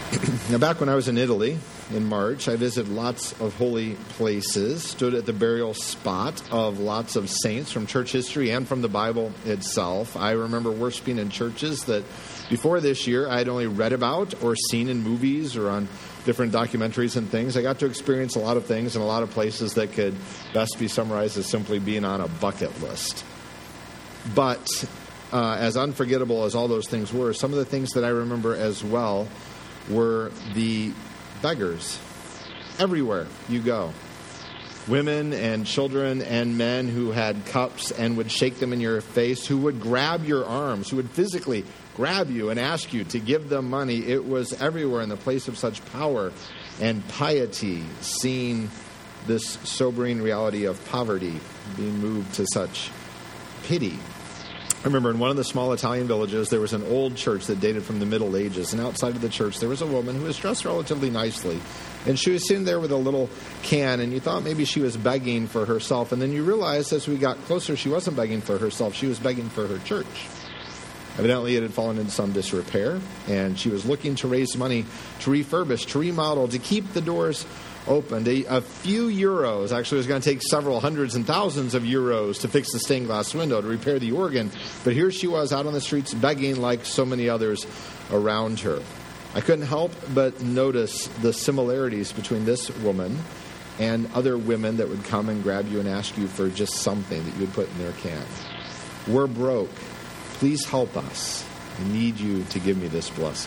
Now, back when I was in Italy in March, I visited lots of holy places, stood at the burial spot of lots of saints from church history and from the Bible itself. I remember worshiping in churches that before this year I had only read about or seen in movies or on different documentaries and things. I got to experience a lot of things in a lot of places that could best be summarized as simply being on a bucket list. But as unforgettable as all those things were, some of the things that I remember as well were the beggars. Everywhere you go. Women and children and men who had cups and would shake them in your face, who would grab your arms, who would physically grab you and ask you to give them money. It was everywhere in the place of such power and piety, seeing this sobering reality of poverty, being moved to such pity. I remember in one of the small Italian villages, there was an old church that dated from the Middle Ages. And outside of the church, there was a woman who was dressed relatively nicely. And she was sitting there with a little can, and you thought maybe she was begging for herself. And then you realized as we got closer, she wasn't begging for herself. She was begging for her church. Evidently, it had fallen into some disrepair, and she was looking to raise money to refurbish, to remodel, to keep the doors opened. A few euros, actually it was going to take several hundreds and thousands of euros to fix the stained glass window, to repair the organ. But here she was out on the streets begging like so many others around her. I couldn't help but notice the similarities between this woman and other women that would come and grab you and ask you for just something that you would put in their can. We're broke. Please help us. I need you to give me this blessing.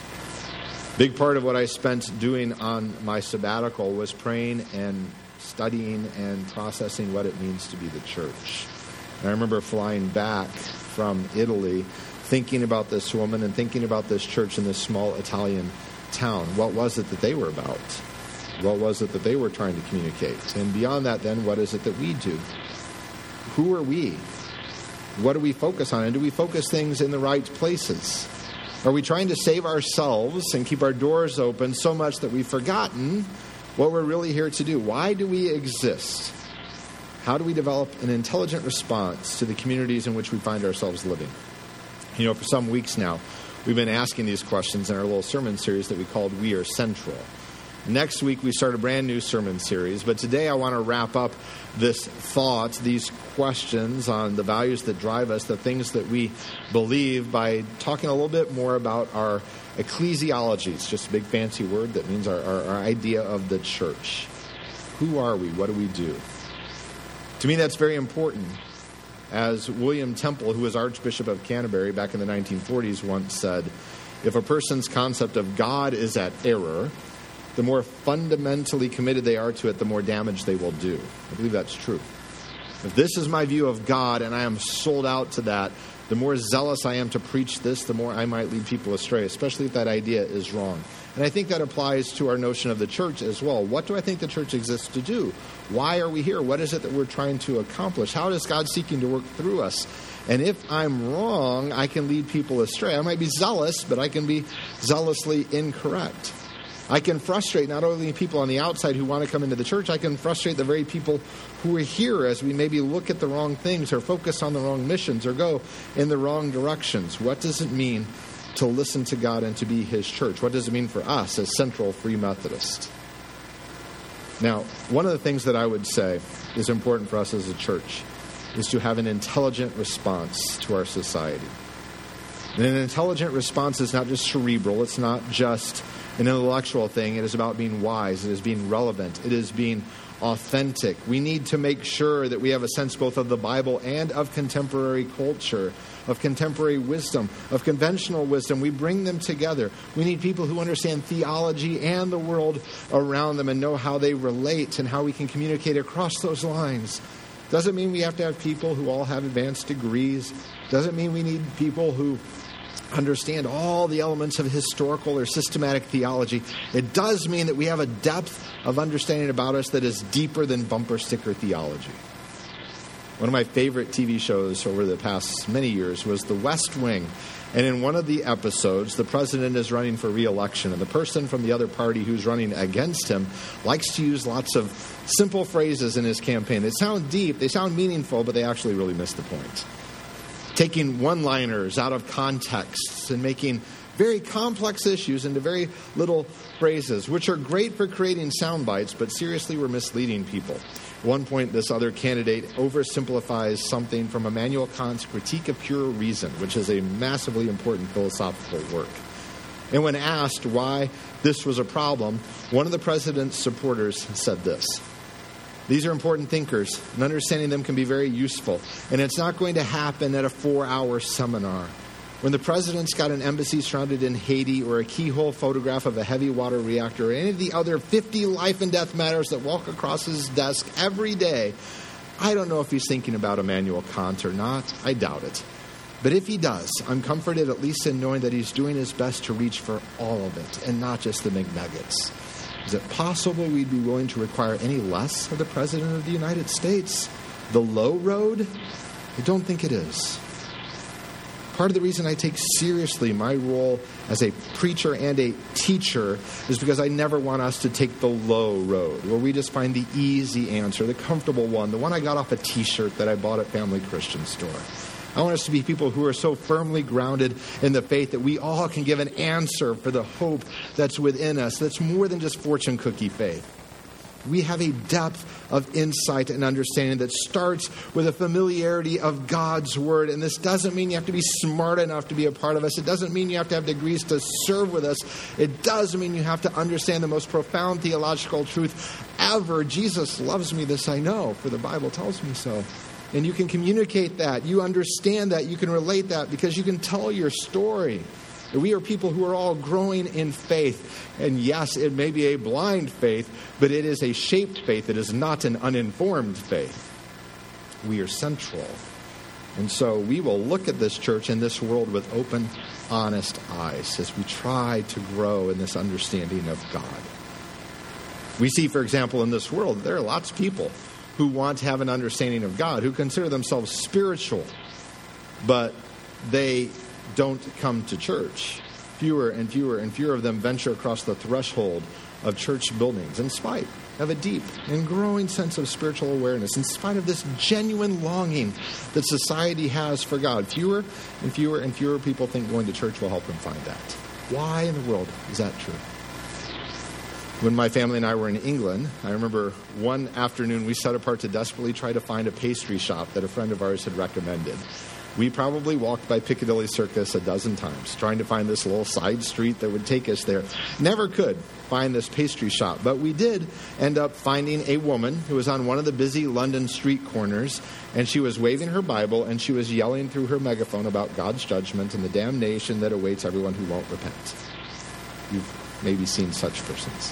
Big part of what I spent doing on my sabbatical was praying and studying and processing what it means to be the church. And I remember flying back from Italy, thinking about this woman and thinking about this church in this small Italian town. What was it that they were about? What was it that they were trying to communicate? And beyond that, then, what is it that we do? Who are we? What do we focus on? And do we focus things in the right places? Are we trying to save ourselves and keep our doors open so much that we've forgotten what we're really here to do? Why do we exist? How do we develop an intelligent response to the communities in which we find ourselves living? You know, for some weeks now, we've been asking these questions in our little sermon series that we called We Are Central. Next week, we start a brand new sermon series. But today, I want to wrap up this thought, these questions on the values that drive us, the things that we believe, by talking a little bit more about our ecclesiology. It's just a big fancy word that means our idea of the church. Who are we? What do we do? To me, that's very important. As William Temple, who was Archbishop of Canterbury back in the 1940s, once said, if a person's concept of God is at error, the more fundamentally committed they are to it, the more damage they will do. I believe that's true. If this is my view of God and I am sold out to that, the more zealous I am to preach this, the more I might lead people astray, especially if that idea is wrong. And I think that applies to our notion of the church as well. What do I think the church exists to do? Why are we here? What is it that we're trying to accomplish? How is God seeking to work through us? And if I'm wrong, I can lead people astray. I might be zealous, but I can be zealously incorrect. I can frustrate not only people on the outside who want to come into the church, I can frustrate the very people who are here as we maybe look at the wrong things or focus on the wrong missions or go in the wrong directions. What does it mean to listen to God and to be His church? What does it mean for us as Central Free Methodist? Now, one of the things that I would say is important for us as a church is to have an intelligent response to our society. And an intelligent response is not just cerebral. It's not just an intellectual thing. It is about being wise. It is being relevant. It is being authentic. We need to make sure that we have a sense both of the Bible and of contemporary culture, of contemporary wisdom, of conventional wisdom. We bring them together. We need people who understand theology and the world around them and know how they relate and how we can communicate across those lines. Doesn't mean we have to have people who all have advanced degrees. Doesn't mean we need people who understand all the elements of historical or systematic theology. It does mean that we have a depth of understanding about us that is deeper than bumper sticker theology. One of my favorite TV shows over the past many years was The West Wing. And in one of the episodes, the president is running for re-election, and the person from the other party who's running against him likes to use lots of simple phrases in his campaign. They sound deep, they sound meaningful, but they actually really miss the point. Taking one-liners out of context and making very complex issues into very little phrases, which are great for creating sound bites, but seriously were misleading people. At one point, this other candidate oversimplifies something from Immanuel Kant's Critique of Pure Reason, which is a massively important philosophical work. And when asked why this was a problem, one of the president's supporters said this: "These are important thinkers, and understanding them can be very useful, and it's not going to happen at a 4-hour seminar. When the president's got an embassy surrounded in Haiti, or a keyhole photograph of a heavy water reactor, or any of the other 50 life and death matters that walk across his desk every day, I don't know if he's thinking about Immanuel Kant or not. I doubt it. But if he does, I'm comforted at least in knowing that he's doing his best to reach for all of it, and not just the McNuggets. Is it possible we'd be willing to require any less of the President of the United States? The low road? I don't think it is." Part of the reason I take seriously my role as a preacher and a teacher is because I never want us to take the low road, where we just find the easy answer, the comfortable one, the one I got off a T-shirt that I bought at Family Christian Store. I want us to be people who are so firmly grounded in the faith that we all can give an answer for the hope that's within us, that's more than just fortune cookie faith. We have a depth of insight and understanding that starts with a familiarity of God's Word. And this doesn't mean you have to be smart enough to be a part of us. It doesn't mean you have to have degrees to serve with us. It does mean you have to understand the most profound theological truth ever. Jesus loves me, this I know, for the Bible tells me so. And you can communicate that. You understand that. You can relate that because you can tell your story. We are people who are all growing in faith. And yes, it may be a blind faith, but it is a shaped faith. It is not an uninformed faith. We are central. And so we will look at this church and this world with open, honest eyes as we try to grow in this understanding of God. We see, for example, in this world, there are lots of people who want to have an understanding of God, who consider themselves spiritual, but they don't come to church. Fewer and fewer and fewer of them venture across the threshold of church buildings in spite of a deep and growing sense of spiritual awareness, in spite of this genuine longing that society has for God. Fewer and fewer and fewer people think going to church will help them find that. Why in the world is that true? When my family and I were in England, I remember one afternoon we set apart to desperately try to find a pastry shop that a friend of ours had recommended. We probably walked by Piccadilly Circus a dozen times, trying to find this little side street that would take us there. Never could find this pastry shop, but we did end up finding a woman who was on one of the busy London street corners, and she was waving her Bible, and she was yelling through her megaphone about God's judgment and the damnation that awaits everyone who won't repent. You've maybe seen such persons.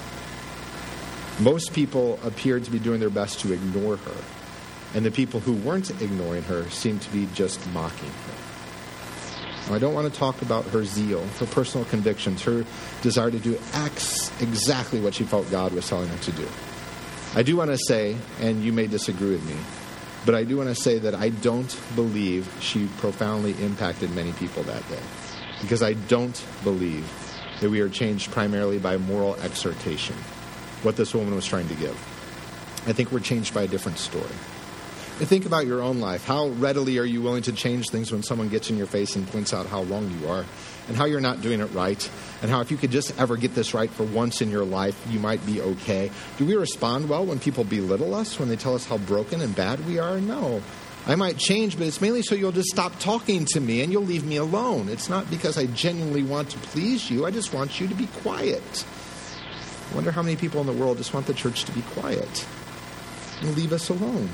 Most people appeared to be doing their best to ignore her. And the people who weren't ignoring her seemed to be just mocking her. Now, I don't want to talk about her zeal, her personal convictions, her desire to do exactly what she felt God was telling her to do. I do want to say, and you may disagree with me, but I do want to say that I don't believe she profoundly impacted many people that day. Because I don't believe that we are changed primarily by moral exhortation, what this woman was trying to give. I think we're changed by a different story. And think about your own life. How readily are you willing to change things when someone gets in your face and points out how wrong you are and how you're not doing it right, and how if you could just ever get this right for once in your life, you might be okay? Do we respond well when people belittle us, when they tell us how broken and bad we are? No. I might change, but it's mainly so you'll just stop talking to me and you'll leave me alone. It's not because I genuinely want to please you. I just want you to be quiet. I wonder how many people in the world just want the church to be quiet and leave us alone.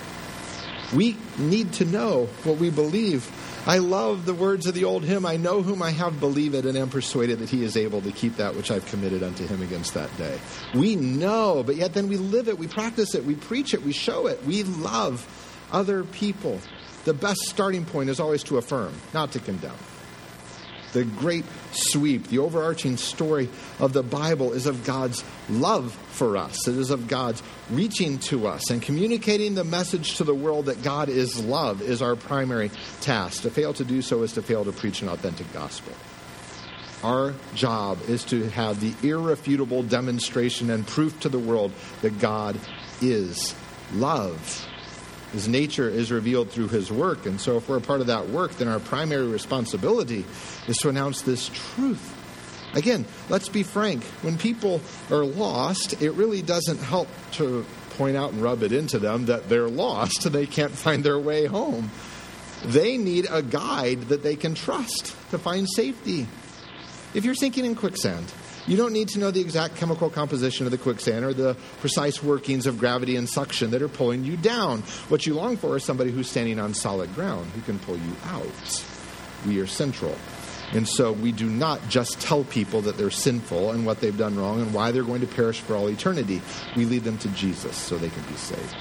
We need to know what we believe. I love the words of the old hymn, I know whom I have, believe it, and am persuaded that he is able to keep that which I've committed unto him against that day. We know, but yet then we live it, we practice it, we preach it, we show it. We love other people. The best starting point is always to affirm, not to condemn. The great sweep, the overarching story of the Bible is of God's love for us. It is of God's reaching to us and communicating the message to the world that God is love is our primary task. To fail to do so is to fail to preach an authentic gospel. Our job is to have the irrefutable demonstration and proof to the world that God is love. His nature is revealed through his work. And so if we're a part of that work, then our primary responsibility is to announce this truth. Again, let's be frank. When people are lost, it really doesn't help to point out and rub it into them that they're lost. They can't find their way home. They need a guide that they can trust to find safety. If you're sinking in quicksand, you don't need to know the exact chemical composition of the quicksand or the precise workings of gravity and suction that are pulling you down. What you long for is somebody who's standing on solid ground who can pull you out. We are central. And so we do not just tell people that they're sinful and what they've done wrong and why they're going to perish for all eternity. We lead them to Jesus so they can be saved.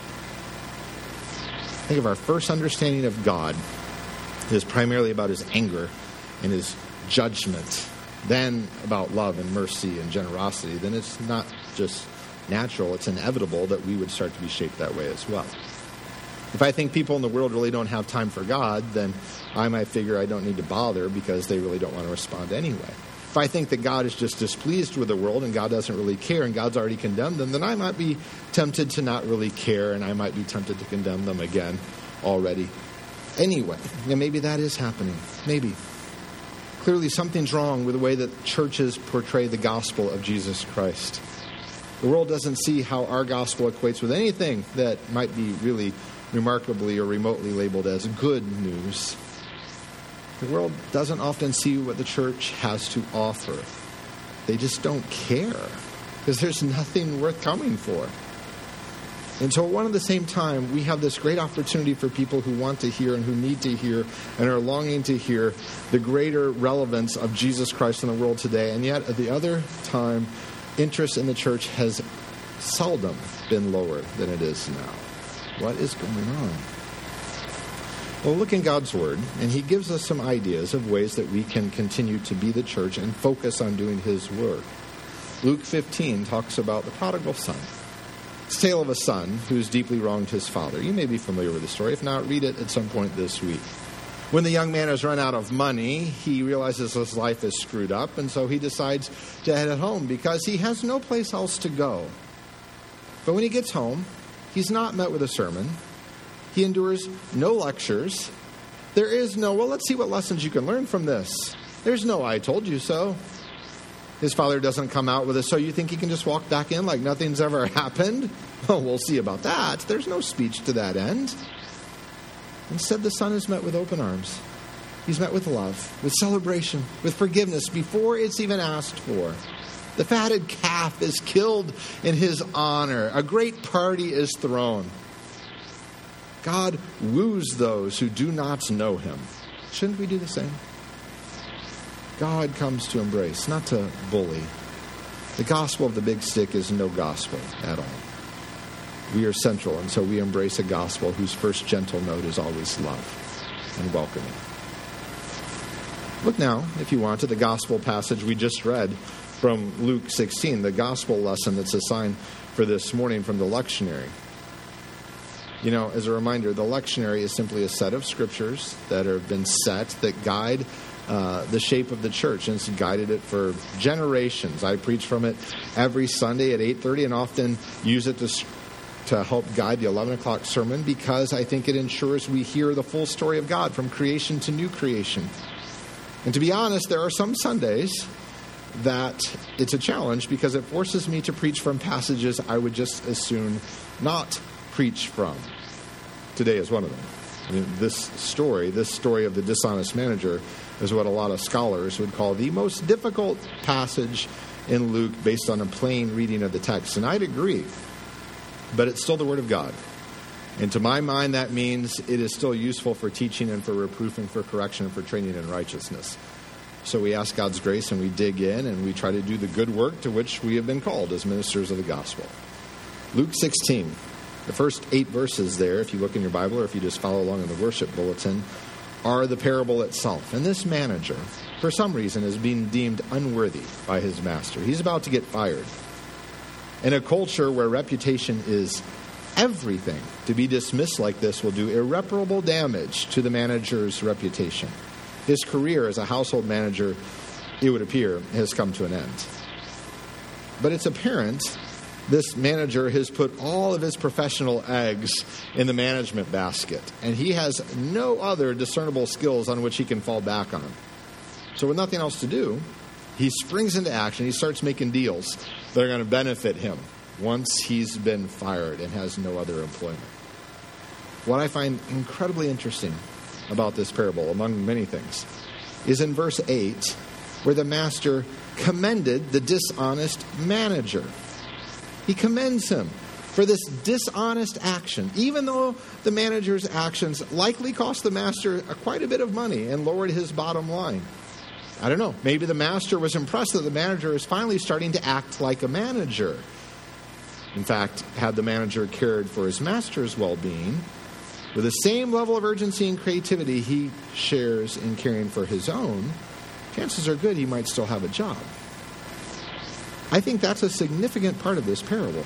Think of our first understanding of God is primarily about his anger and his judgment, then about love and mercy and generosity. Then it's not just natural, it's inevitable that we would start to be shaped that way as well. If I think people in the world really don't have time for God, then I might figure I don't need to bother because they really don't want to respond anyway. If I think that God is just displeased with the world and God doesn't really care and God's already condemned them, then I might be tempted to not really care and I might be tempted to condemn them again already. Anyway, maybe that is happening. Maybe. Clearly something's wrong with the way that churches portray the gospel of Jesus Christ. The world doesn't see how our gospel equates with anything that might be really remarkably or remotely labeled as good news. The world doesn't often see what the church has to offer. They just don't care because there's nothing worth coming for. And so at one and the same time, we have this great opportunity for people who want to hear and who need to hear and are longing to hear the greater relevance of Jesus Christ in the world today. And yet, at the other time, interest in the church has seldom been lower than it is now. What is going on? Well, look in God's Word, and he gives us some ideas of ways that we can continue to be the church and focus on doing his work. Luke 15 talks about the prodigal son. It's a tale of a son who's deeply wronged his father. You may be familiar with the story. If not, read it at some point this week. When the young man has run out of money, he realizes his life is screwed up, and so he decides to head home because he has no place else to go. But when he gets home, he's not met with a sermon. He endures no lectures. There is no, well, let's see what lessons you can learn from this. There's no, I told you so. His father doesn't come out with a, so you think he can just walk back in like nothing's ever happened? Well, we'll see about that. There's no speech to that end. Instead, the son is met with open arms. He's met with love, with celebration, with forgiveness before it's even asked for. The fatted calf is killed in his honor. A great party is thrown. God woos those who do not know him. Shouldn't we do the same? God comes to embrace, not to bully. The gospel of the big stick is no gospel at all. We are central, and so we embrace a gospel whose first gentle note is always love and welcoming. Look now, if you want, to the gospel passage we just read from Luke 16, the gospel lesson that's assigned for this morning from the lectionary. You know, as a reminder, the lectionary is simply a set of scriptures that have been set that guide the shape of the church, and it's guided it for generations. I preach from it every Sunday at 8:30 and often use it to help guide the 11 o'clock sermon because I think it ensures we hear the full story of God from creation to new creation. And to be honest, there are some Sundays that it's a challenge because it forces me to preach from passages I would just as soon not preach from. Today is one of them. I mean, this story of the dishonest manager is what a lot of scholars would call the most difficult passage in Luke based on a plain reading of the text. And I'd agree, but it's still the Word of God. And to my mind, that means it is still useful for teaching and for reproof and for correction and for training in righteousness. So we ask God's grace and we dig in and we try to do the good work to which we have been called as ministers of the gospel. Luke 16. The first 8 verses there, if you look in your Bible or if you just follow along in the worship bulletin, are the parable itself. And this manager, for some reason, is being deemed unworthy by his master. He's about to get fired. In a culture where reputation is everything, to be dismissed like this will do irreparable damage to the manager's reputation. His career as a household manager, it would appear, has come to an end. But it's apparent This manager has put all of his professional eggs in the management basket, and he has no other discernible skills on which he can fall back on. So with nothing else to do, he springs into action. He starts making deals that are going to benefit him once he's been fired and has no other employment. What I find incredibly interesting about this parable, among many things, is in verse 8, where the master commended the dishonest manager. He commends him for this dishonest action, even though the manager's actions likely cost the master quite a bit of money and lowered his bottom line. I don't know. Maybe the master was impressed that the manager is finally starting to act like a manager. In fact, had the manager cared for his master's well-being, with the same level of urgency and creativity he shares in caring for his own, chances are good he might still have a job. I think that's a significant part of this parable.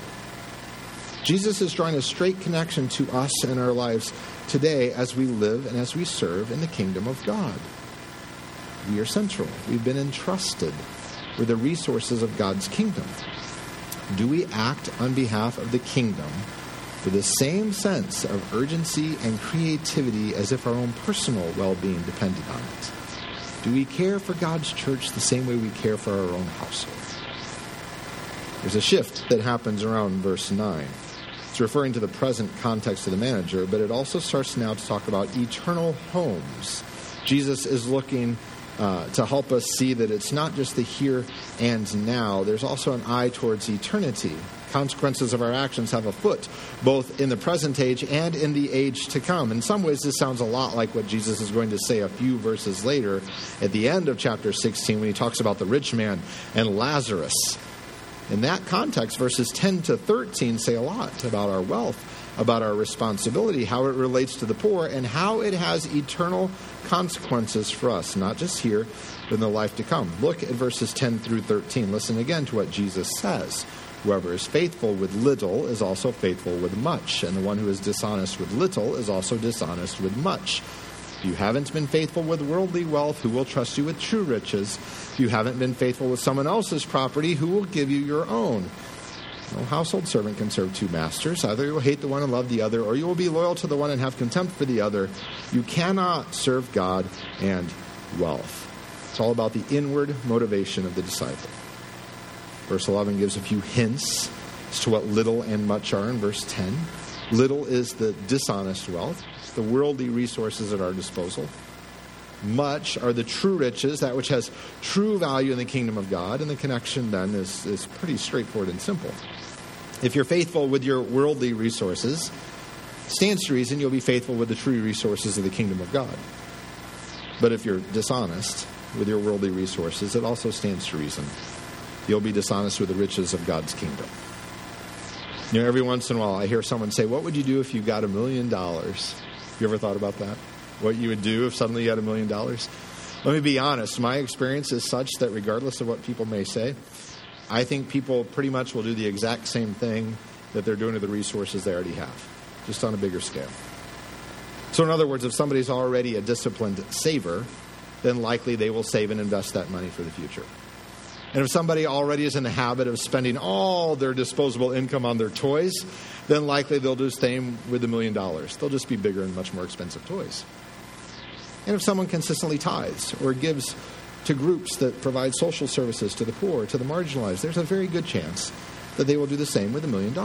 Jesus is drawing a straight connection to us and our lives today as we live and as we serve in the kingdom of God. We are central. We've been entrusted with the resources of God's kingdom. Do we act on behalf of the kingdom with the same sense of urgency and creativity as if our own personal well-being depended on it? Do we care for God's church the same way we care for our own household? There's a shift that happens around verse 9. It's referring to the present context of the manager, but it also starts now to talk about eternal homes. Jesus is looking to help us see that it's not just the here and now. There's also an eye towards eternity. Consequences of our actions have a foot, both in the present age and in the age to come. In some ways, this sounds a lot like what Jesus is going to say a few verses later at the end of chapter 16 when he talks about the rich man and Lazarus. In that context, verses 10 to 13 say a lot about our wealth, about our responsibility, how it relates to the poor, and how it has eternal consequences for us, not just here, but in the life to come. Look at verses 10 through 13. Listen again to what Jesus says. Whoever is faithful with little is also faithful with much, and the one who is dishonest with little is also dishonest with much. If you haven't been faithful with worldly wealth, who will trust you with true riches? If you haven't been faithful with someone else's property, who will give you your own? No household servant can serve two masters. Either you will hate the one and love the other, or you will be loyal to the one and have contempt for the other. You cannot serve God and wealth. It's all about the inward motivation of the disciple. Verse 11 gives a few hints as to what little and much are in verse 10. Little is the dishonest wealth, the worldly resources at our disposal. Much are the true riches, that which has true value in the kingdom of God, and the connection then is pretty straightforward and simple. If you're faithful with your worldly resources, stands to reason you'll be faithful with the true resources of the kingdom of God. But if you're dishonest with your worldly resources, it also stands to reason you'll be dishonest with the riches of God's kingdom. You know, every once in a while I hear someone say, what would you do if you got $1 million? You ever thought about that? What you would do if suddenly you had $1 million? Let me be honest. My experience is such that regardless of what people may say, I think people pretty much will do the exact same thing that they're doing to the resources they already have, just on a bigger scale. So in other words, if somebody's already a disciplined saver, then likely they will save and invest that money for the future. And if somebody already is in the habit of spending all their disposable income on their toys, then likely they'll do the same with $1 million. They'll just be bigger and much more expensive toys. And if someone consistently tithes or gives to groups that provide social services to the poor, to the marginalized, there's a very good chance that they will do the same with $1 million.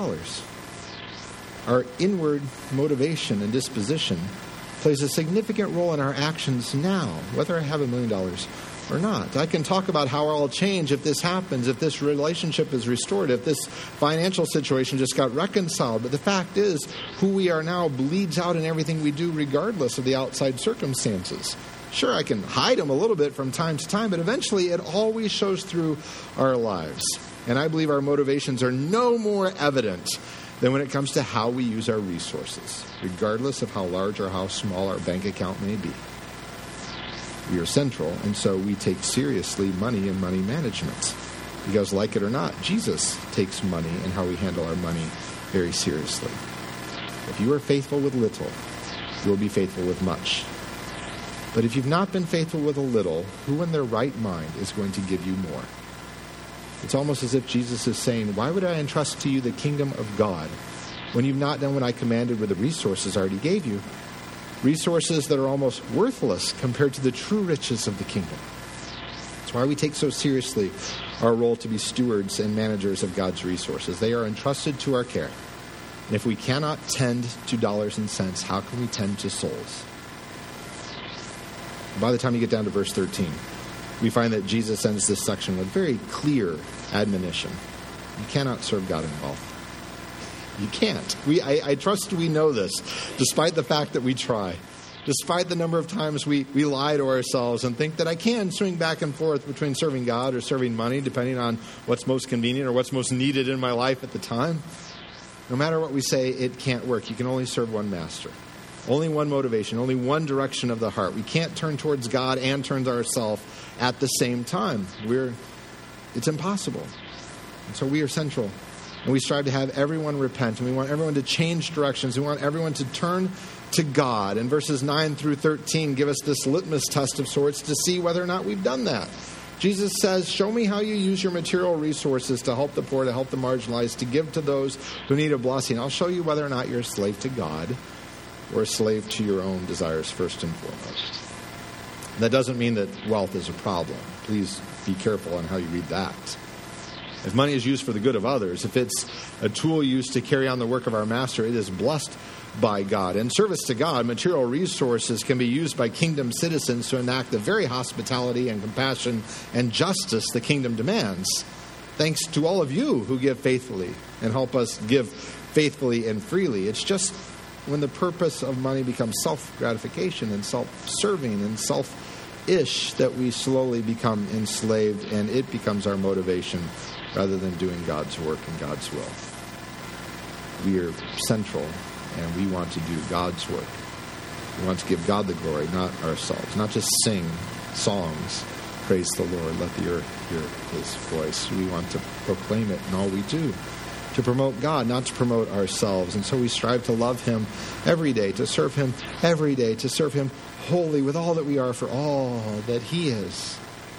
Our inward motivation and disposition plays a significant role in our actions now, whether I have $1 million or not. I can talk about how I'll change if this happens, if this relationship is restored, if this financial situation just got reconciled. But the fact is, who we are now bleeds out in everything we do regardless of the outside circumstances. Sure, I can hide them a little bit from time to time, but eventually it always shows through our lives. And I believe our motivations are no more evident than when it comes to how we use our resources, regardless of how large or how small our bank account may be. We are central, and so we take seriously money and money management. Because, like it or not, Jesus takes money and how we handle our money very seriously. If you are faithful with little, you will be faithful with much. But if you've not been faithful with a little, who in their right mind is going to give you more? It's almost as if Jesus is saying, why would I entrust to you the kingdom of God when you've not done what I commanded with the resources I already gave you? Resources that are almost worthless compared to the true riches of the kingdom. That's why we take so seriously our role to be stewards and managers of God's resources. They are entrusted to our care. And if we cannot tend to dollars and cents, how can we tend to souls? By the time you get down to verse 13, we find that Jesus ends this section with very clear admonition. You cannot serve God in wealth. You can't. I trust we know this, despite the fact that we try. Despite the number of times we lie to ourselves and think that I can swing back and forth between serving God or serving money, depending on what's most convenient or what's most needed in my life at the time. No matter what we say, it can't work. You can only serve one master. Only one motivation, only one direction of the heart. We can't turn towards God and turn to ourselves at the same time. It's impossible. And so we are central. And we strive to have everyone repent. And we want everyone to change directions. We want everyone to turn to God. And verses 9 through 13 give us this litmus test of sorts to see whether or not we've done that. Jesus says, show me how you use your material resources to help the poor, to help the marginalized, to give to those who need a blessing. I'll show you whether or not you're a slave to God or a slave to your own desires first and foremost. That doesn't mean that wealth is a problem. Please be careful on how you read that. If money is used for the good of others, if it's a tool used to carry on the work of our master, it is blessed by God. In service to God, material resources can be used by kingdom citizens to enact the very hospitality and compassion and justice the kingdom demands. Thanks to all of you who give faithfully and help us give faithfully and freely. It's just when the purpose of money becomes self-gratification and self-serving and self-ish that we slowly become enslaved and it becomes our motivation rather than doing God's work and God's will. We are central and we want to do God's work. We want to give God the glory, not ourselves. Not just sing songs, praise the Lord, let the earth hear his voice. We want to proclaim it in all we do. To promote God, not to promote ourselves. And so we strive to love him every day, to serve him every day, to serve him wholly with all that we are for all that he is.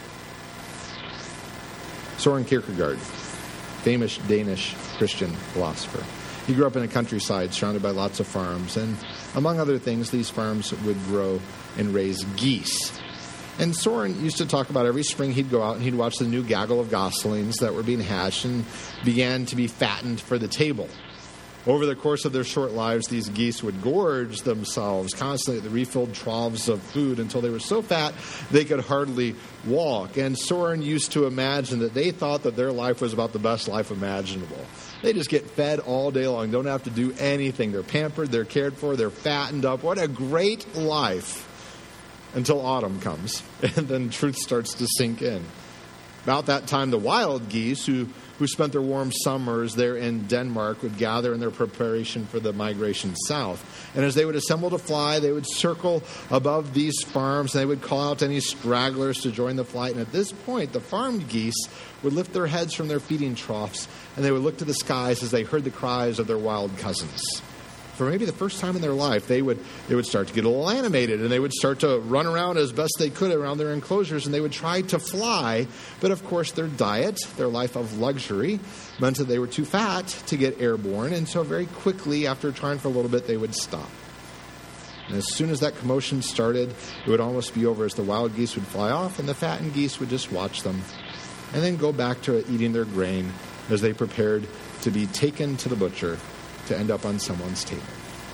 Søren Kierkegaard, famous Danish Christian philosopher. He grew up in a countryside surrounded by lots of farms, and among other things, these farms would grow and raise geese. And Søren used to talk about every spring he'd go out and he'd watch the new gaggle of goslings that were being hatched and began to be fattened for the table. Over the course of their short lives, these geese would gorge themselves constantly at the refilled troughs of food until they were so fat they could hardly walk. And Søren used to imagine that they thought that their life was about the best life imaginable. They just get fed all day long, don't have to do anything. They're pampered, they're cared for, they're fattened up. What a great life. Until autumn comes, and then truth starts to sink in. About that time, the wild geese, who spent their warm summers there in Denmark, would gather in their preparation for the migration south. And as they would assemble to fly, they would circle above these farms, and they would call out to any stragglers to join the flight. And at this point, the farmed geese would lift their heads from their feeding troughs, and they would look to the skies as they heard the cries of their wild cousins. For maybe the first time in their life, they would start to get a little animated, and they would start to run around as best they could around their enclosures, and they would try to fly. But of course, their diet, their life of luxury, meant that they were too fat to get airborne, and so very quickly, after trying for a little bit, they would stop. And as soon as that commotion started, it would almost be over as the wild geese would fly off, and the fattened geese would just watch them, and then go back to eating their grain as they prepared to be taken to the butcher to end up on someone's table.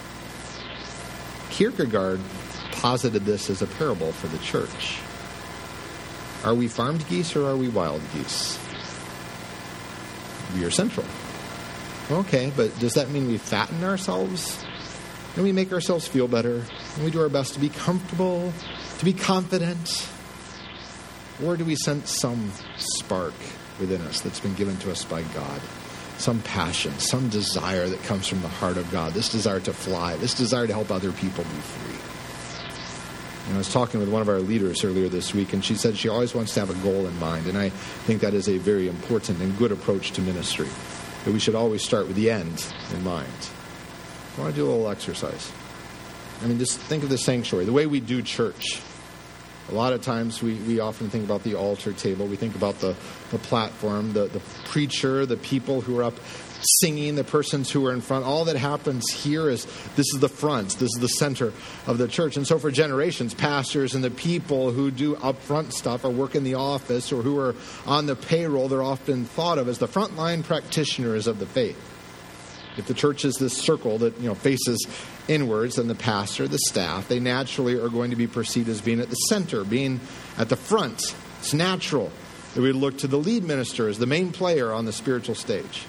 Kierkegaard posited this as a parable for the church. Are we farmed geese or are we wild geese? We are central. Okay, but does that mean we fatten ourselves? And we make ourselves feel better? And we do our best to be comfortable, to be confident? Or do we sense some spark within us that's been given to us by God? Some passion, some desire that comes from the heart of God, this desire to fly, this desire to help other people be free. And I was talking with one of our leaders earlier this week, and she said she always wants to have a goal in mind, and I think that is a very important and good approach to ministry, that we should always start with the end in mind. I want to do a little exercise. I mean, just think of the sanctuary, the way we do church. A lot of times we often think about the altar table. We think about the platform, the preacher, the people who are up singing, the persons who are in front. All that happens here is this is the front. This is the center of the church. And so for generations, pastors and the people who do upfront stuff or work in the office or who are on the payroll, they're often thought of as the frontline practitioners of the faith. If the church is this circle that faces inwards, then the pastor, the staff, they naturally are going to be perceived as being at the center, being at the front. It's natural that we look to the lead minister as the main player on the spiritual stage.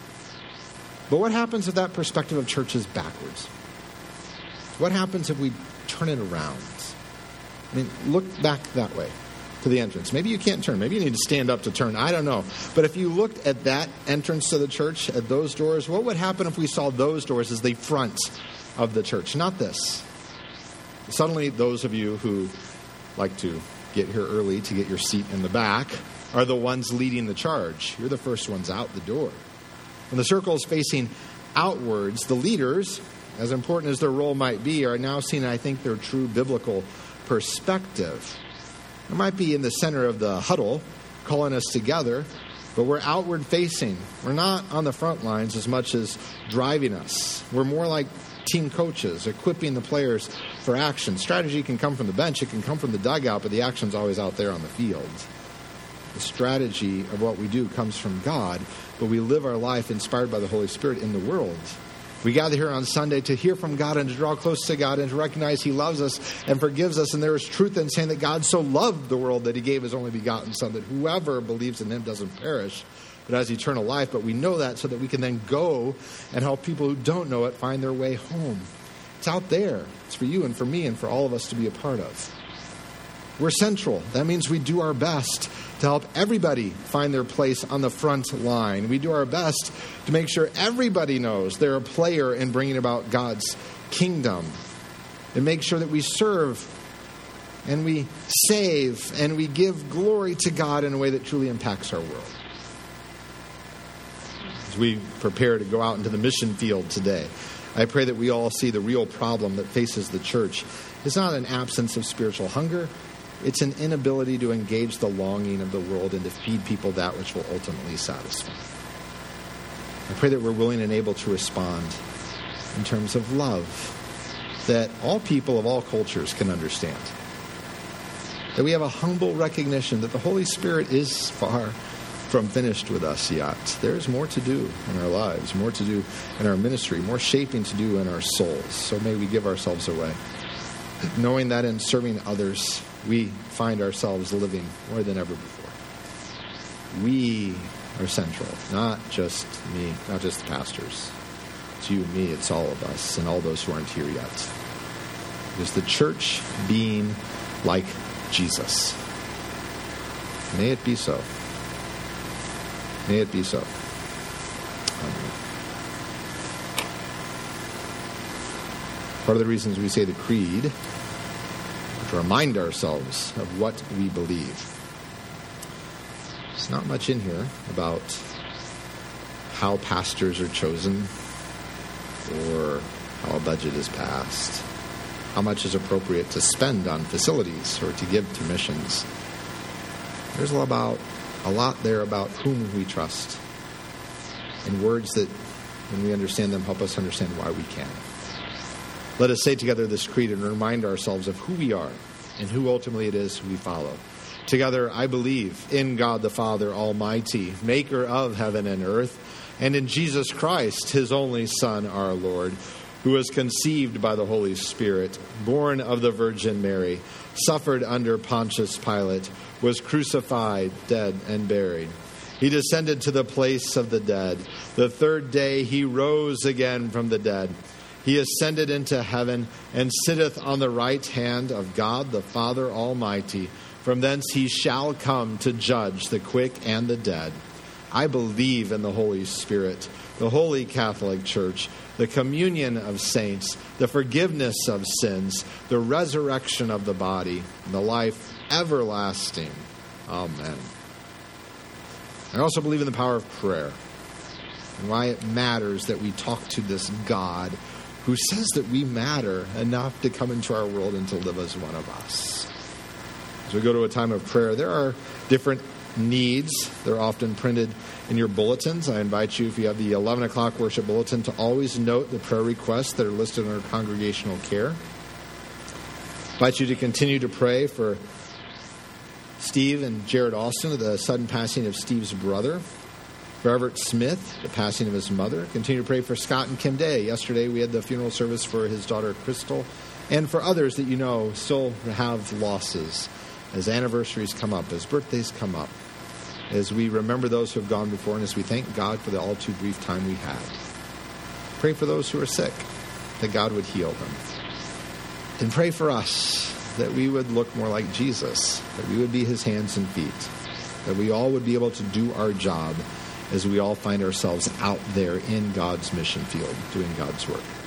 But what happens if that perspective of church is backwards? What happens if we turn it around? I mean, look back that way to the entrance. Maybe you can't turn. Maybe you need to stand up to turn. I don't know. But if you looked at that entrance to the church, at those doors, what would happen if we saw those doors as the front of the church? Not this. Suddenly, those of you who like to get here early to get your seat in the back are the ones leading the charge. You're the first ones out the door. When the circle is facing outwards, the leaders, as important as their role might be, are now seeing, I think, their true biblical perspective. It might be in the center of the huddle, calling us together, but we're outward facing. We're not on the front lines as much as driving us. We're more like team coaches, equipping the players for action. Strategy can come from the bench, it can come from the dugout, but the action's always out there on the field. The strategy of what we do comes from God, but we live our life inspired by the Holy Spirit in the world. We gather here on Sunday to hear from God and to draw close to God and to recognize He loves us and forgives us. And there is truth in saying that God so loved the world that He gave His only begotten Son, that whoever believes in Him doesn't perish, but has eternal life. But we know that so that we can then go and help people who don't know it find their way home. It's out there. It's for you and for me and for all of us to be a part of. We're central. That means we do our best to help everybody find their place on the front line. We do our best to make sure everybody knows they're a player in bringing about God's kingdom. And make sure that we serve and we save and we give glory to God in a way that truly impacts our world. As we prepare to go out into the mission field today, I pray that we all see the real problem that faces the church is not an absence of spiritual hunger. It's an inability to engage the longing of the world and to feed people that which will ultimately satisfy. I pray that we're willing and able to respond in terms of love that all people of all cultures can understand. That we have a humble recognition that the Holy Spirit is far from finished with us yet. There's more to do in our lives, more to do in our ministry, more shaping to do in our souls. So may we give ourselves away, knowing that in serving others, we find ourselves living more than ever before. We are central, not just me, not just the pastors. It's you, me, it's all of us, and all those who aren't here yet. It is the church being like Jesus. May it be so. May it be so. Amen. Part of the reasons we say the creed, to remind ourselves of what we believe. There's not much in here about how pastors are chosen or how a budget is passed, how much is appropriate to spend on facilities or to give to missions. There's a lot there about whom we trust, and words that, when we understand them, help us understand why we can. Let us say together this creed and remind ourselves of who we are and who ultimately it is we follow. Together, I believe in God the Father Almighty, maker of heaven and earth, and in Jesus Christ, His only Son, our Lord, who was conceived by the Holy Spirit, born of the Virgin Mary, suffered under Pontius Pilate, was crucified, dead, and buried. He descended to the place of the dead. The third day He rose again from the dead. He ascended into heaven and sitteth on the right hand of God the Father Almighty. From thence He shall come to judge the quick and the dead. I believe in the Holy Spirit, the Holy Catholic Church, the communion of saints, the forgiveness of sins, the resurrection of the body, and the life everlasting. Amen. I also believe in the power of prayer and why it matters that we talk to this God who says that we matter enough to come into our world and to live as one of us. As we go to a time of prayer, there are different needs. They're often printed in your bulletins. I invite you, if you have the 11 o'clock worship bulletin, to always note the prayer requests that are listed under congregational care. I invite you to continue to pray for Steve and Jared Austin, the sudden passing of Steve's brother. For Everett Smith, the passing of his mother. Continue to pray for Scott and Kim Day. Yesterday we had the funeral service for his daughter Crystal. And for others that you know still have losses as anniversaries come up, as birthdays come up, as we remember those who have gone before, and as we thank God for the all too brief time we had. Pray for those who are sick, that God would heal them. And pray for us, that we would look more like Jesus, that we would be his hands and feet, that we all would be able to do our job as we all find ourselves out there in God's mission field, doing God's work.